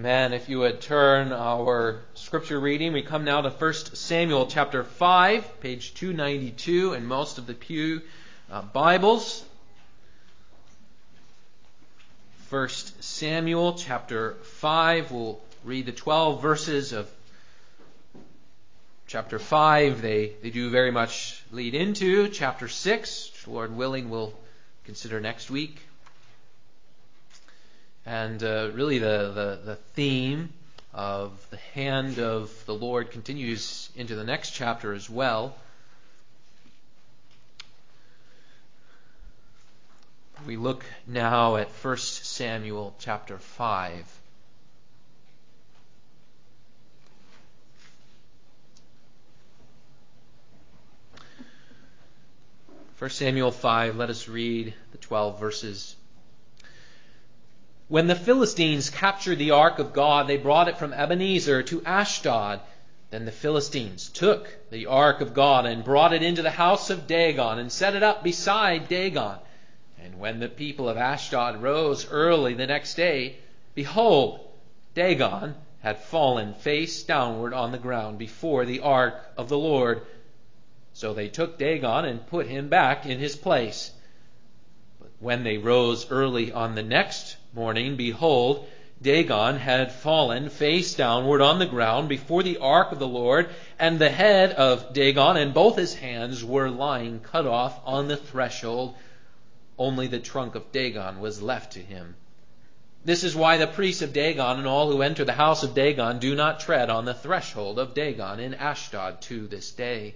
Amen. If you would turn our scripture reading, we come now to 1 Samuel chapter 5, page 292 in most of the Pew Bibles. 1 Samuel chapter 5, we'll read the 12 verses of chapter 5. They do very much lead into chapter 6, which Lord willing we'll consider next week. And really the theme of the hand of the Lord continues into the next chapter as well. We look now at 1 Samuel chapter 5. First Samuel 5, let us read the 12 verses. When the Philistines captured the ark of God, they brought it from Ebenezer to Ashdod. Then the Philistines took the ark of God and brought it into the house of Dagon and set it up beside Dagon. And when the people of Ashdod rose early the next day, behold, Dagon had fallen face downward on the ground before the ark of the Lord. So they took Dagon and put him back in his place. But when they rose early on the next morning, behold, Dagon had fallen face downward on the ground before the ark of the Lord, and the head of Dagon and both his hands were lying cut off on the threshold. Only the trunk of Dagon was left to him. This is why the priests of Dagon and all who enter the house of Dagon do not tread on the threshold of Dagon in Ashdod to this day.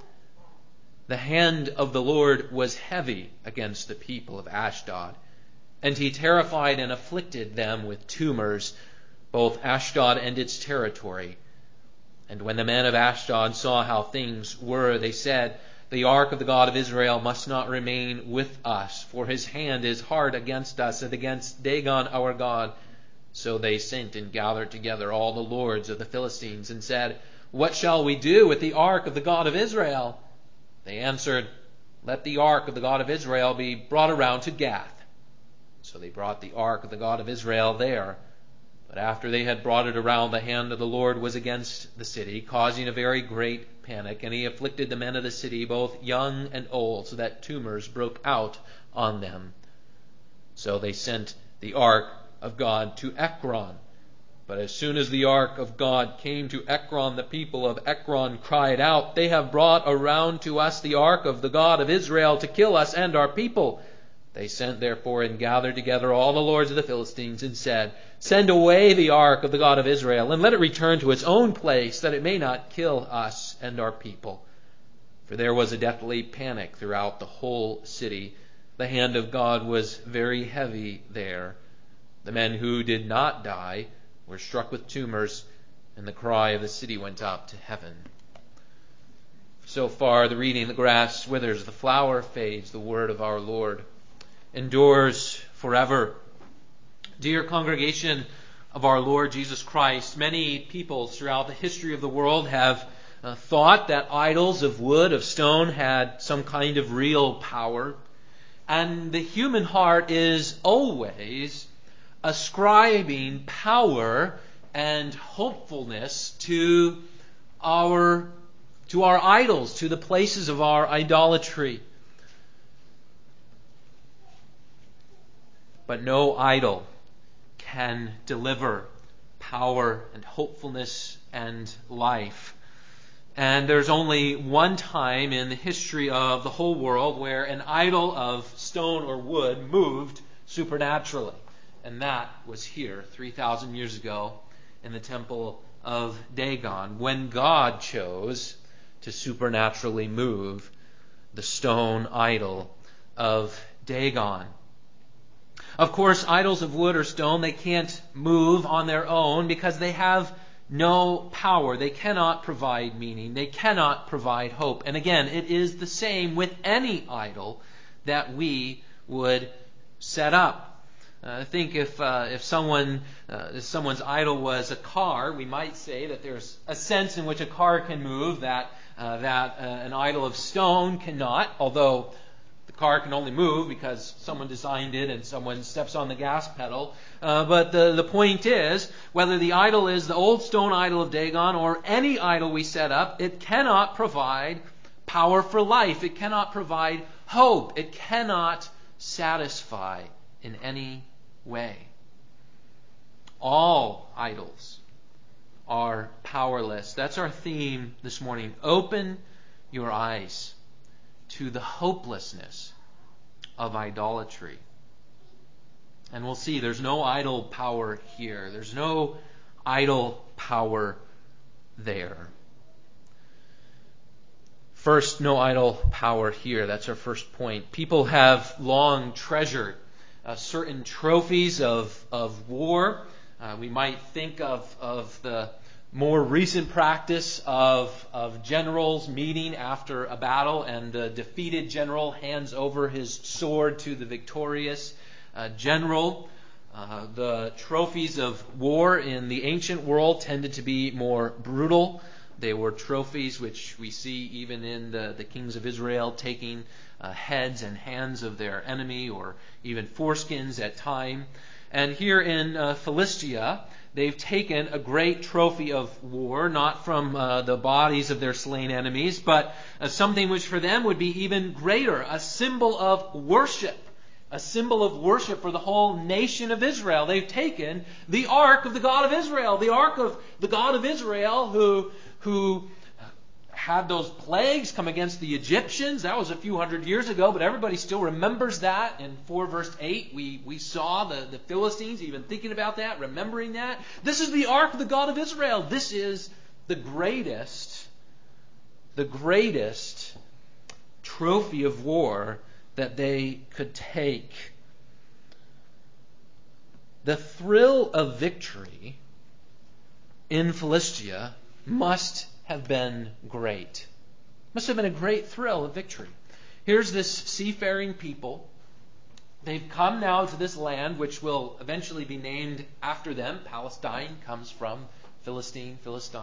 The hand of the Lord was heavy against the people of Ashdod, and he terrified and afflicted them with tumors, both Ashdod and its territory. And when the men of Ashdod saw how things were, they said, the ark of the God of Israel must not remain with us, for his hand is hard against us and against Dagon our God. So they sent and gathered together all the lords of the Philistines and said, what shall we do with the ark of the God of Israel? They answered, let the ark of the God of Israel be brought around to Gath. So they brought the ark of the God of Israel there. But after they had brought it around, the hand of the Lord was against the city, causing a very great panic. And he afflicted the men of the city, both young and old, so that tumors broke out on them. So they sent the ark of God to Ekron. But as soon as the ark of God came to Ekron, the people of Ekron cried out, they have brought around to us the ark of the God of Israel to kill us and our people. They sent therefore and gathered together all the lords of the Philistines and said, send away the ark of the God of Israel and let it return to its own place, that it may not kill us and our people. For there was a deathly panic throughout the whole city. The hand of God was very heavy there. The men who did not die were struck with tumors, and the cry of the city went up to heaven. So far, the reading, the grass withers, the flower fades, the word of our Lord endures forever. Dear congregation of our Lord Jesus Christ, many peoples throughout the history of the world have thought that idols of wood, of stone, had some kind of real power. And the human heart is always ascribing power and hopefulness to our idols, to the places of our idolatry. But no idol can deliver power and hopefulness and life. And there's only one time in the history of the whole world where an idol of stone or wood moved supernaturally. And that was here 3,000 years ago in the temple of Dagon, when God chose to supernaturally move the stone idol of Dagon. Of course, idols of wood or stone, they can't move on their own because they have no power. They cannot provide meaning. They cannot provide hope. And again, it is the same with any idol that we would set up. I think if someone's idol was a car, we might say that there's a sense in which a car can move that an idol of stone cannot. Although The car can only move because someone designed it and someone steps on the gas pedal. But the point is, whether the idol is the old stone idol of Dagon or any idol we set up, it cannot provide power for life. It cannot provide hope. It cannot satisfy in any way. All idols are powerless. That's our theme this morning. Open your eyes to the hopelessness of idolatry. And we'll see there's no idol power here. There's no idol power there. First, no idol power here. That's our first point. People have long treasured certain trophies of war. We might think of the more recent practice of generals meeting after a battle, and the defeated general hands over his sword to the victorious general. The trophies of war in the ancient world tended to be more brutal. They were trophies which we see even in the kings of Israel taking heads and hands of their enemy, or even foreskins at time. And here in Philistia, they've taken a great trophy of war, not from the bodies of their slain enemies, but something which for them would be even greater, a symbol of worship. A symbol of worship for the whole nation of Israel. They've taken the Ark of the God of Israel. The Ark of the God of Israel who had those plagues come against the Egyptians. That was a few hundred years ago, but everybody still remembers that. In 4 verse 8, we saw the Philistines even thinking about that, remembering that. This is the Ark of the God of Israel. This is the greatest trophy of war that they could take. The thrill of victory in Philistia must have been great. Must have been a great thrill of victory. Here's this seafaring people. They've come now to this land which will eventually be named after them. Palestine comes from Philistine.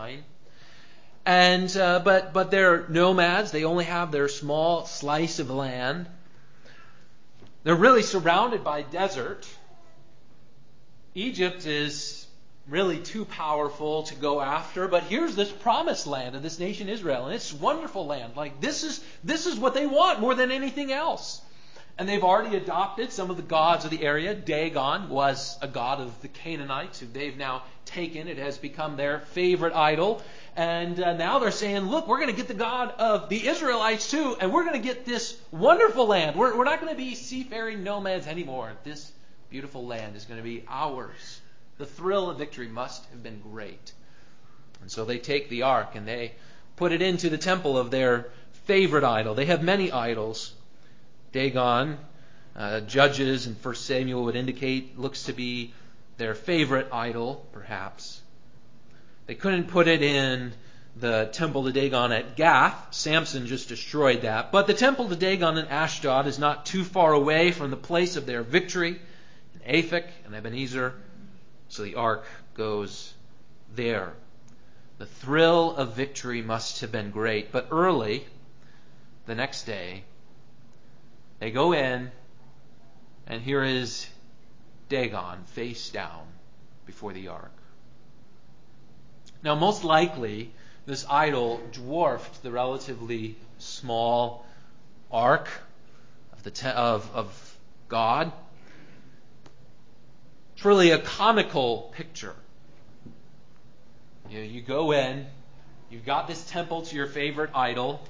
And but they're nomads. They only have their small slice of land. They're really surrounded by desert. Egypt is really too powerful to go after, but here's this promised land of this nation Israel, and it's a wonderful land. Like this is what they want more than anything else. And they've already adopted some of the gods of the area. Dagon was a god of the Canaanites who they've now taken. It has become their favorite idol. And now they're saying, look, we're going to get the God of the Israelites too, and we're going to get this wonderful land. We're not going to be seafaring nomads anymore. This beautiful land is going to be ours. The thrill of victory must have been great. And so they take the ark and they put it into the temple of their favorite idol. They have many idols. Dagon, Judges and 1 Samuel would indicate, looks to be their favorite idol, perhaps. They couldn't put it in the temple to Dagon at Gath. Samson just destroyed that. But the temple to Dagon in Ashdod is not too far away from the place of their victory in Aphek and Ebenezer. So the ark goes there. The thrill of victory must have been great. But early, the next day, they go in, and here is Dagon face down before the ark. Now, most likely, this idol dwarfed the relatively small ark of God. It's really a comical picture. You go in, you've got this temple to your favorite idol,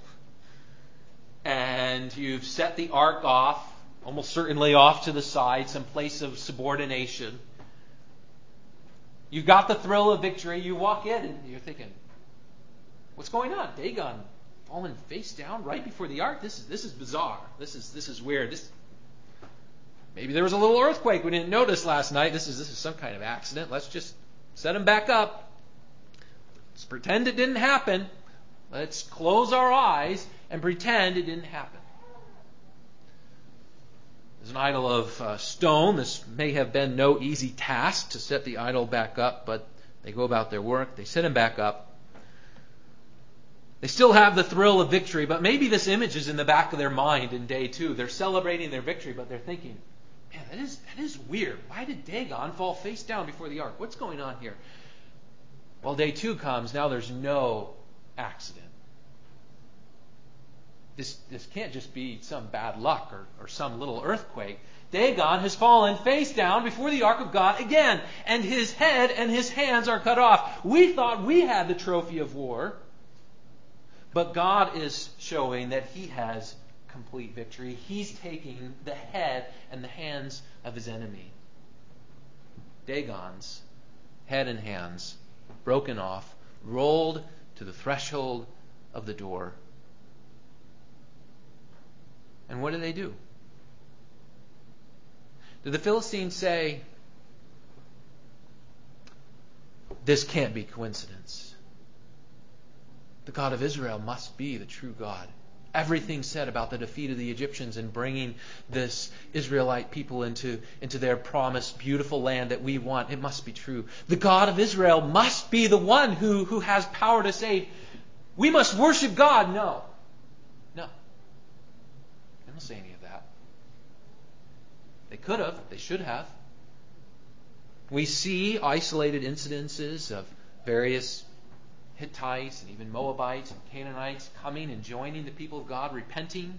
and you've set the ark off, almost certainly off to the side, some place of subordination. You've got the thrill of victory. You walk in and you're thinking, what's going on? Dagon falling face down right before the ark? This is bizarre. This is weird. Maybe there was a little earthquake we didn't notice last night. This is some kind of accident. Let's just set him back up. Let's pretend it didn't happen. Let's close our eyes and pretend it didn't happen. There's an idol of stone. This may have been no easy task to set the idol back up, but they go about their work. They set him back up. They They still have the thrill of victory, but maybe this image is in the back of their mind in day 2. They're celebrating their victory, but they're thinking, man, that is weird. Why did Dagon fall face down before the ark? What's going on here? Well, day 2 comes. Now there's no accident. This can't just be some bad luck or some little earthquake. Dagon has fallen face down before the ark of God again, and his head and his hands are cut off. We thought we had the trophy of war, but God is showing that he has complete victory. He's taking the head and the hands of his enemy. Dagon's head and hands broken off, rolled to the threshold of the door. And what do? Did the Philistines say, this can't be coincidence? The God of Israel must be the true God. Everything said about the defeat of the Egyptians and bringing this Israelite people into their promised beautiful land that we want, it must be true. The God of Israel must be the one who has power to save. We must worship God. No. They don't say any of that. They could have. They should have. We see isolated incidences of various Hittites and even Moabites and Canaanites coming and joining the people of God, repenting.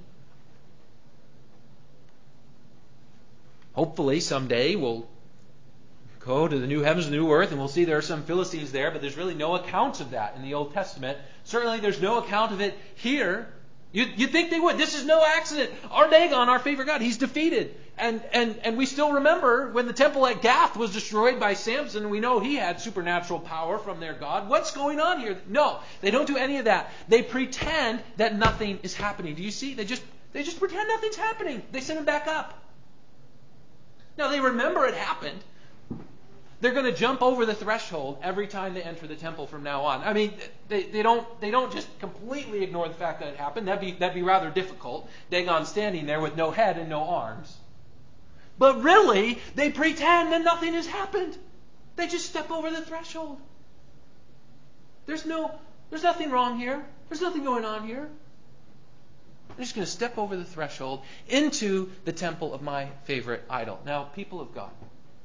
Hopefully someday we'll go to the new heavens and new earth and we'll see there are some Philistines there, but there's really no account of that in the Old Testament. Certainly there's no account of it here. You'd think they would. This is no accident. Our Dagon, our favorite god, he's defeated. And we still remember when the temple at Gath was destroyed by Samson, we know he had supernatural power from their God. What's going on here? No, they don't do any of that. They pretend that nothing is happening. Do you see? They just pretend nothing's happening. They send him back up. Now they remember it happened. They're going to jump over the threshold every time they enter the temple from now on. I mean, they don't just completely ignore the fact that it happened. That'd be rather difficult. Dagon standing there with no head and no arms. But really, they pretend that nothing has happened. They just step over the threshold. There's nothing wrong here. There's nothing going on here. They're just going to step over the threshold into the temple of my favorite idol. Now, people of God,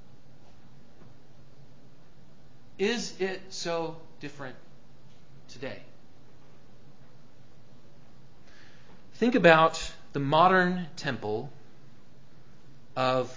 is it so different today? Think about the modern temple of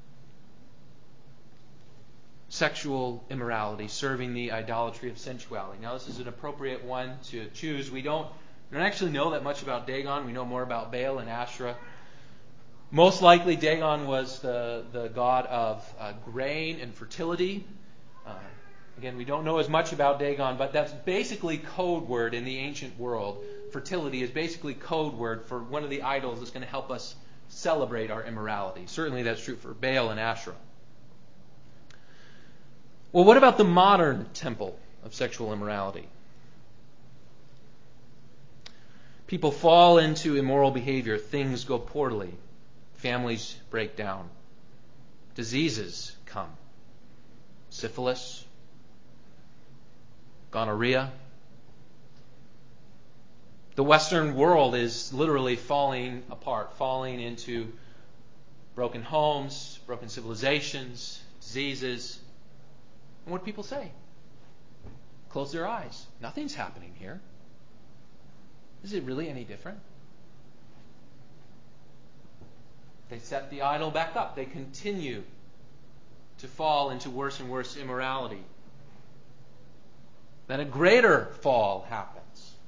sexual immorality, serving the idolatry of sensuality. Now, this is an appropriate one to choose. We don't actually know that much about Dagon. We know more about Baal and Asherah. Most likely, Dagon was the god of grain and fertility. Again, we don't know as much about Dagon, but that's basically code word in the ancient world. Fertility is basically code word for one of the idols that's going to help us celebrate our immorality. Certainly that's true for Baal and Asherah. Well, what about the modern temple of sexual immorality? People fall into immoral behavior. Things go poorly. Families break down. Diseases come. Syphilis, gonorrhea. The Western world is literally falling apart, falling into broken homes, broken civilizations, diseases. And what do people say? Close their eyes. Nothing's happening here. Is it really any different? They set the idol back up. They continue to fall into worse and worse immorality. Then a greater fall happens.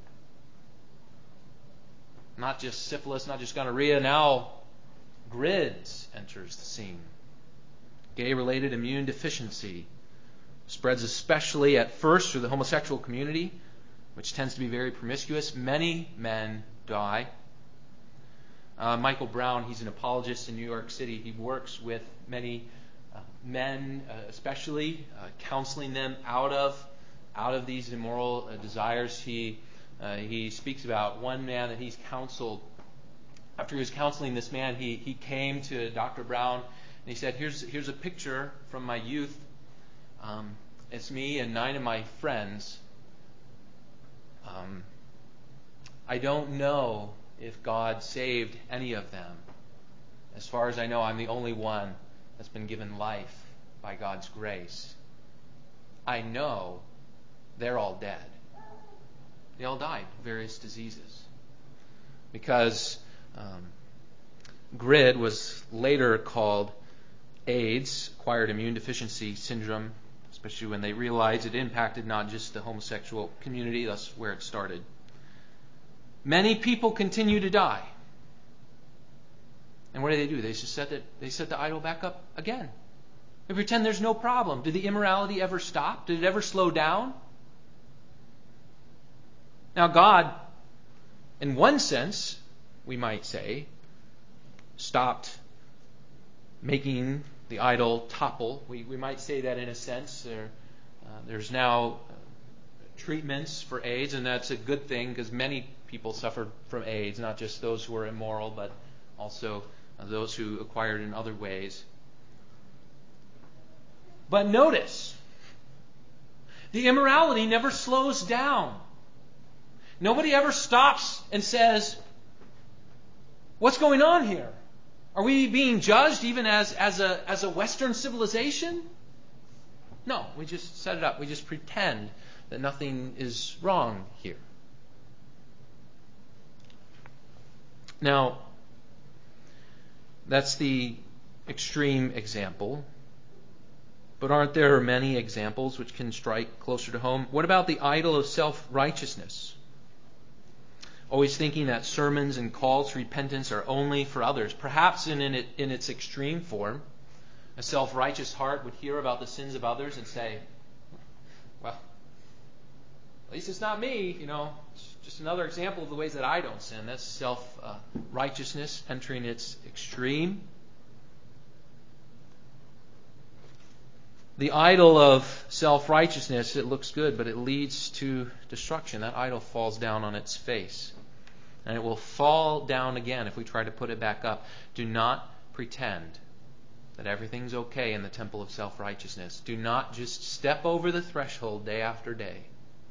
Not just syphilis, not just gonorrhea. Now, GRIDS enters the scene. Gay-related immune deficiency spreads especially at first through the homosexual community, which tends to be very promiscuous. Many men die. Michael Brown, he's an apologist in New York City. He works with many men, especially counseling them out of these immoral desires. He speaks about one man that he's counseled. After he was counseling this man, he came to Dr. Brown and he said, "Here's a picture from my youth. It's me and 9 of my friends. I don't know if God saved any of them. As far as I know, I'm the only one that's been given life by God's grace. I know they're all dead. They all died of various diseases. Because GRID was later called AIDS, Acquired Immune Deficiency Syndrome, especially when they realized it impacted not just the homosexual community. That's where it started. Many people continue to die. And what do? They just set the idol back up again. They pretend there's no problem. Did the immorality ever stop? Did it ever slow down? Now God, in one sense, we might say, stopped making the idol topple. We might say that in a sense. There's now treatments for AIDS, and that's a good thing because many people suffered from AIDS, not just those who were immoral, but also those who acquired in other ways. But notice, the immorality never slows down. Nobody ever stops and says, what's going on here? Are we being judged even as a Western civilization? No, we just set it up. We just pretend that nothing is wrong here. Now, that's the extreme example. But aren't there many examples which can strike closer to home? What about the idol of self-righteousness? Always thinking that sermons and calls to repentance are only for others. Perhaps in its extreme form, a self-righteous heart would hear about the sins of others and say, well, at least it's not me, It's just another example of the ways that I don't sin. That's self-righteousness entering its extreme. The idol of self-righteousness, it looks good, but it leads to destruction. That idol falls down on its face. And it will fall down again if we try to put it back up. Do not pretend that everything's okay in the temple of self-righteousness. Do not just step over the threshold day after day.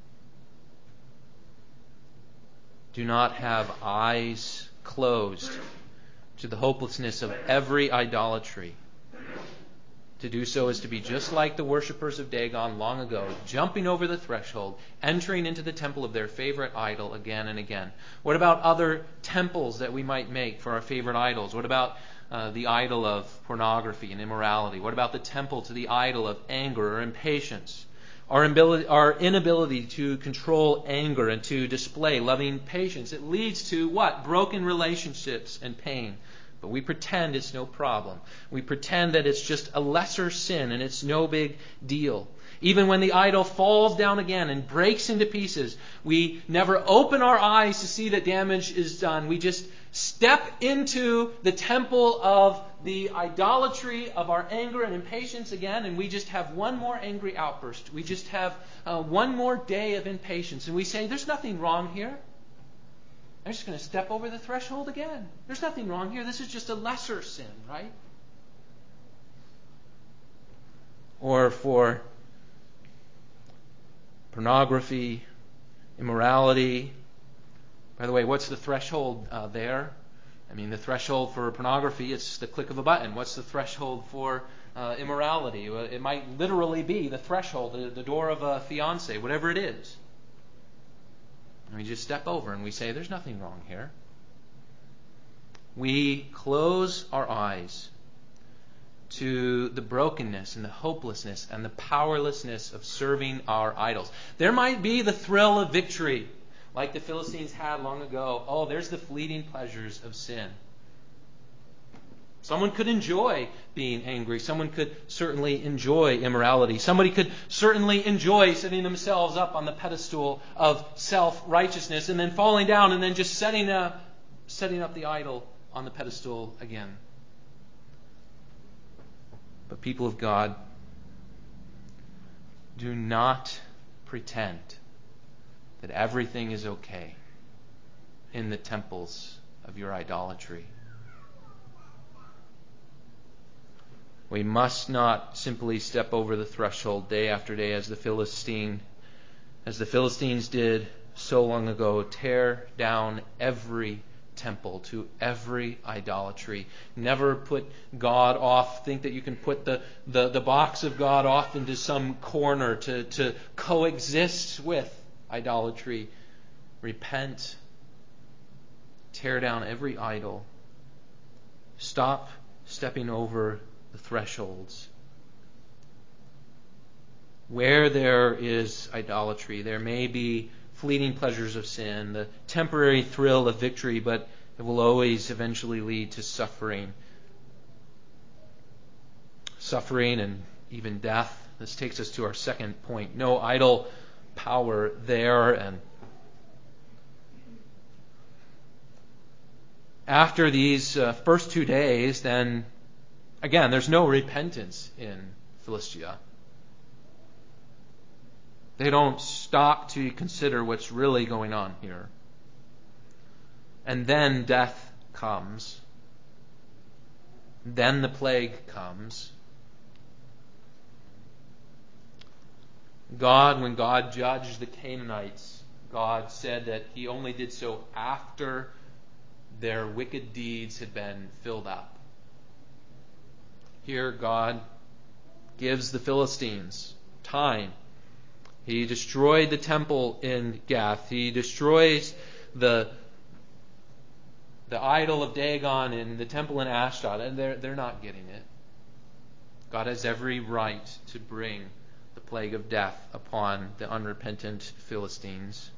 Do not have eyes closed to the hopelessness of every idolatry. To do so is to be just like the worshippers of Dagon long ago, jumping over the threshold, entering into the temple of their favorite idol again and again. What about other temples that we might make for our favorite idols? What about the idol of pornography and immorality? What about the temple to the idol of anger or impatience? Our inability to control anger and to display loving patience. It leads to what? Broken relationships and pain. But we pretend it's no problem. We pretend that it's just a lesser sin and it's no big deal. Even when the idol falls down again and breaks into pieces, we never open our eyes to see that damage is done. We just step into the temple of the idolatry of our anger and impatience again, and we just have one more angry outburst. We just have one more day of impatience. And we say, there's nothing wrong here. I'm just going to step over the threshold again. There's nothing wrong here. This is just a lesser sin, right? Or for pornography, immorality. By the way, what's the threshold there? I mean, the threshold for pornography, it's the click of a button. What's the threshold for immorality? It might literally be the threshold, the door of a fiancé, whatever it is. And we just step over and we say, there's nothing wrong here. We close our eyes to the brokenness and the hopelessness and the powerlessness of serving our idols. There might be the thrill of victory, like the Philistines had long ago. Oh, there's the fleeting pleasures of sin. Someone could enjoy being angry. Someone could certainly enjoy immorality. Somebody could certainly enjoy setting themselves up on the pedestal of self-righteousness and then falling down and then just setting up the idol on the pedestal again. But people of God, do not pretend that everything is okay in the temples of your idolatry. We must not simply step over the threshold day after day as the Philistines did so long ago, tear down every temple to every idolatry. Never put God off. Think that you can put the box of God off into some corner to coexist with idolatry. Repent. Tear down every idol. Stop stepping over the thresholds. Where there is idolatry, there may be fleeting pleasures of sin, the temporary thrill of victory, but it will always eventually lead to suffering. Suffering and even death. This takes us to our second point. No idol power there. And after these first 2 days, then again, there's no repentance in Philistia. They don't stop to consider what's really going on here. And then death comes. Then the plague comes. When God judged the Canaanites, God said that He only did so after their wicked deeds had been filled up. Here God gives the Philistines time. He destroyed the temple in Gath. He destroys the idol of Dagon in the temple in Ashdod, and they're not getting it. God has every right to bring the plague of death upon the unrepentant Philistines.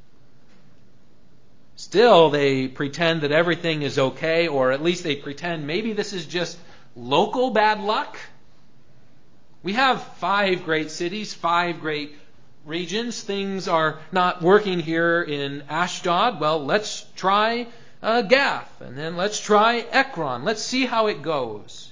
Still, they pretend that everything is okay, or at least they pretend maybe this is just local bad luck. We have 5 great cities, 5 great regions. Things are not working here in Ashdod. Well, let's try Gath, and then let's try Ekron. Let's see how it goes.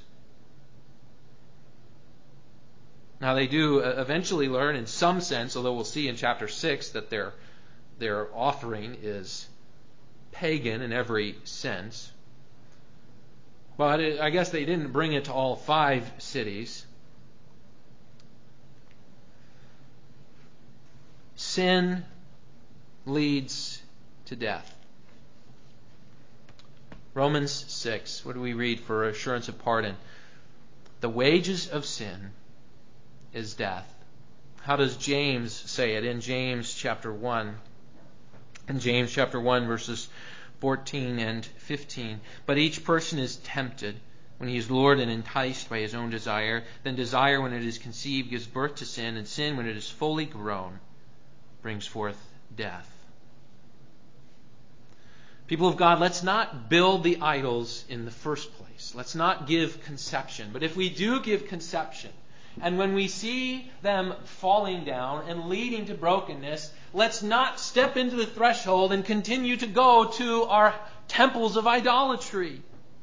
Now they do eventually learn in some sense, although we'll see in chapter 6 that their offering is pagan in every sense. But I guess they didn't bring it to all 5 cities. Sin leads to death. Romans 6, what do we read for assurance of pardon? The wages of sin is death. How does James say it? In James chapter 1. In James chapter 1, verses 14 and 15. But each person is tempted when he is lured and enticed by his own desire. Then desire, when it is conceived, gives birth to sin. And sin, when it is fully grown, brings forth death. People of God, let's not build the idols in the first place. Let's not give conception. But if we do give conception, and when we see them falling down and leading to brokenness, let's not step into the threshold and continue to go to our temples of idolatry.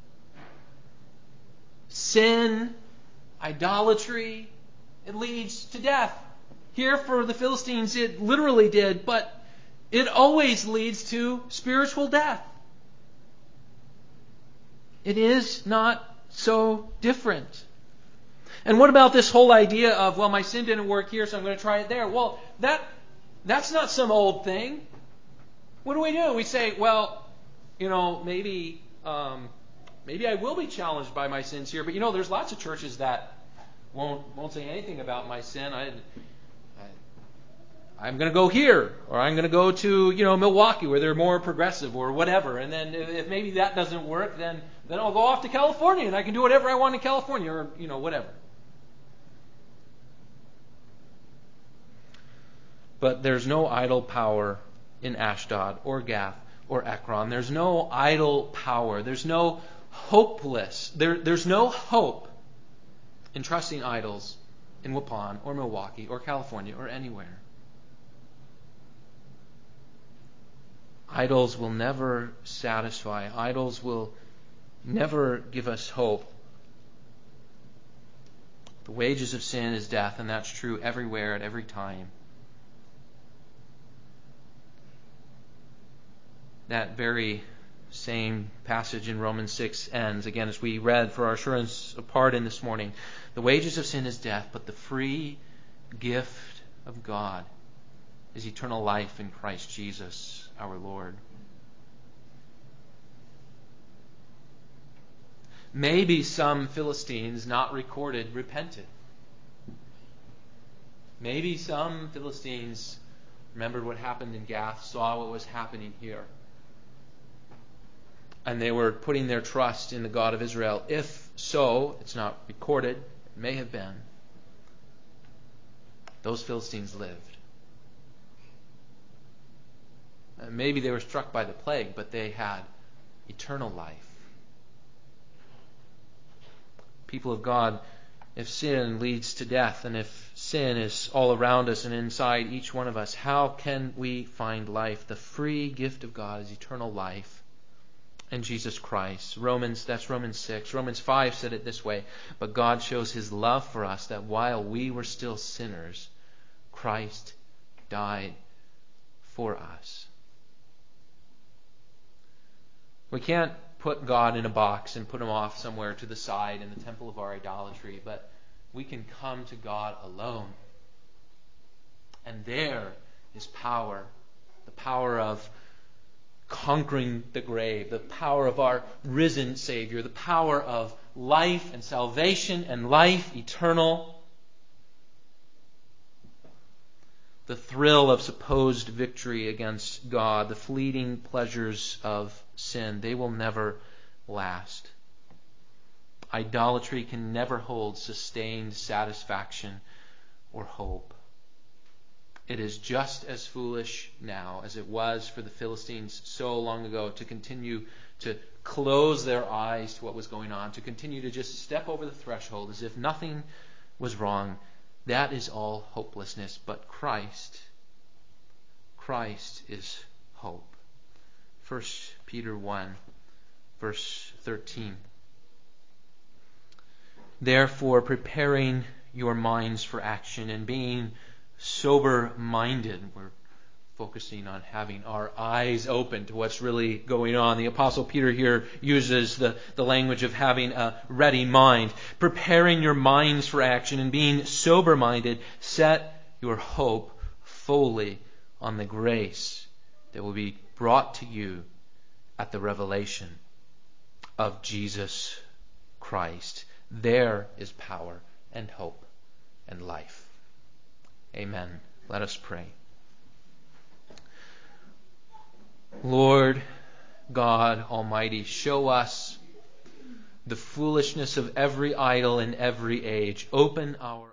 Sin, idolatry, it leads to death. Here for the Philistines it literally did, but it always leads to spiritual death. It is not so different. And what about this whole idea of, well, my sin didn't work here, so I'm going to try it there? Well, that's not some old thing. What do? We say, well, maybe I will be challenged by my sins here, but there's lots of churches that won't say anything about my sin. I'm going to go here, or I'm going to go to Milwaukee where they're more progressive or whatever. And then if maybe that doesn't work, then I'll go off to California and I can do whatever I want in California, or whatever. But there's no idol power in Ashdod or Gath or Ekron. There's no idol power. There's no There's no hope in trusting idols in Waupun or Milwaukee or California or anywhere. Idols will never satisfy. Idols will never give us hope. The wages of sin is death, and that's true everywhere at every time. That very same passage in Romans 6 ends, again, as we read for our assurance of pardon this morning. The wages of sin is death, but the free gift of God is eternal life in Christ Jesus our Lord. Maybe some Philistines, not recorded, repented. Maybe some Philistines remembered what happened in Gath, saw what was happening here. And they were putting their trust in the God of Israel. If so, it's not recorded, it may have been. Those Philistines lived. Maybe they were struck by the plague, but they had eternal life. People of God, if sin leads to death, and if sin is all around us and inside each one of us, how can we find life? The free gift of God is eternal life in Jesus Christ. That's Romans 6. Romans 5 said it this way: but God shows his love for us, that while we were still sinners, Christ died for us. We can't put God in a box and put him off somewhere to the side in the temple of our idolatry, but we can come to God alone. And there is power, the power of conquering the grave, the power of our risen Savior, the power of life and salvation and life eternal. The thrill of supposed victory against God, the fleeting pleasures of sin, they will never last. Idolatry can never hold sustained satisfaction or hope. It is just as foolish now as it was for the Philistines so long ago to continue to close their eyes to what was going on, to continue to just step over the threshold as if nothing was wrong. That is all hopelessness. But Christ is hope. 1 Peter 1, verse 13. Therefore, preparing your minds for action and being sober-minded. We're focusing on having our eyes open to what's really going on. The Apostle Peter here uses the language of having a ready mind. Preparing your minds for action and being sober-minded, set your hope fully on the grace that will be brought to you at the revelation of Jesus Christ. There is power and hope and life. Amen. Let us pray. Lord God Almighty, show us the foolishness of every idol in every age. Open our